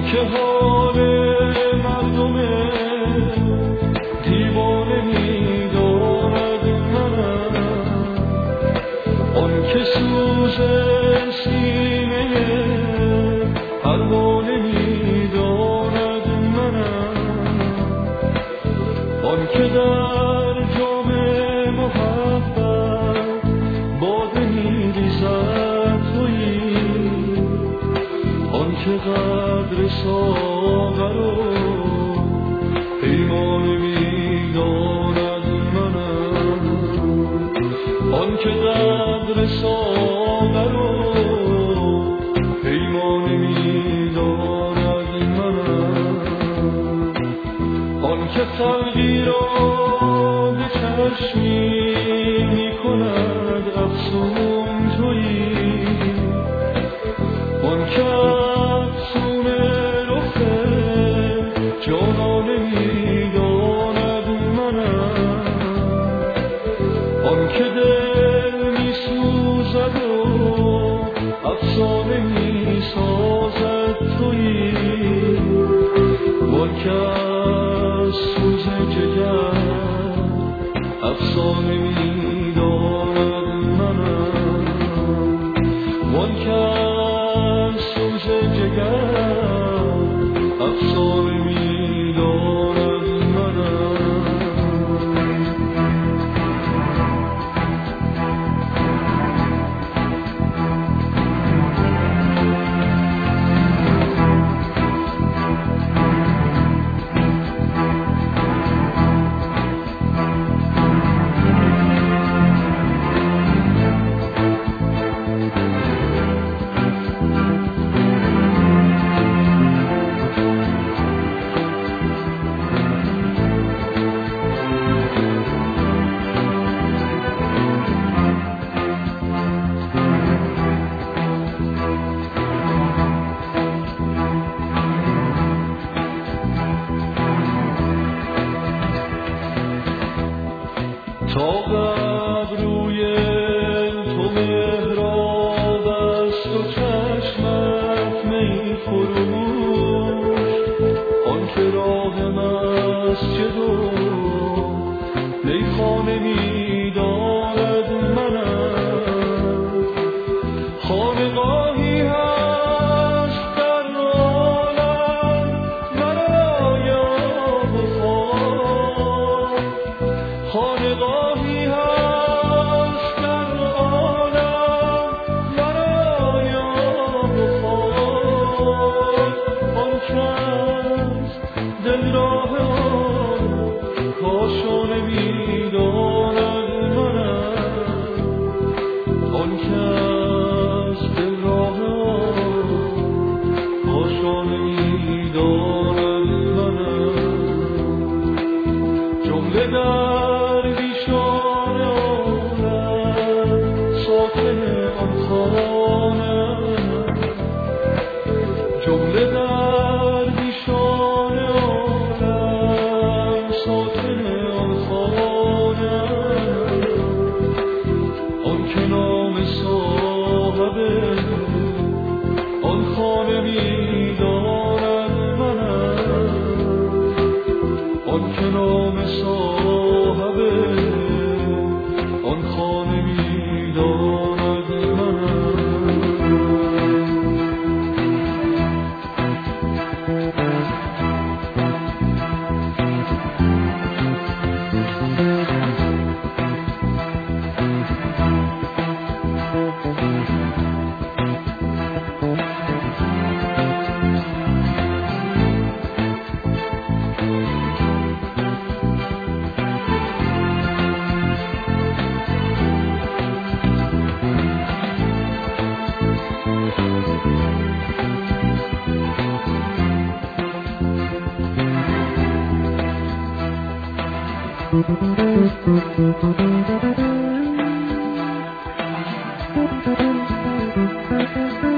که حال مردم دیوانه می‌داند منم، آن که سوز سینه پروانه می‌داند منم، آن که در جام محبت باده می‌ریزد تویی، آن که قدر ساغر و پیمانه می‌داند منم، آن که قدر ساغر و پیمانه می‌داند منم، آن که خلقی را به چشمی می‌کند افسون تویی، آن که افسون رخ جانانه می‌داند منم، آن که دل می‌سوزد و افسانه می‌سازد تویی، وان که از سوز جگر افسانه می‌داند منم، وان که از سوز جگر افسانه می‌داند منم. تا ابروی تو مهراب است و چشمت می فروش، آن که راه مسجد و میخانه می‌داند منم، خانقاهی هست در عالم مرا یاد و خواب، خانقاهی هست در عالم مرا یاد و خواب، آن کس دل راه آن کاشانه می‌داند منم، آن کس دل راه آن کاشانه می‌داند منم، جمله درویشان عالم ساکن آن خانه، جمله درویشان عالم ساکن آن خانه، آن که نام صاحب آن خانه می‌داند منم، آن که نام صاحب آن خانه می‌داند منم. Thank you.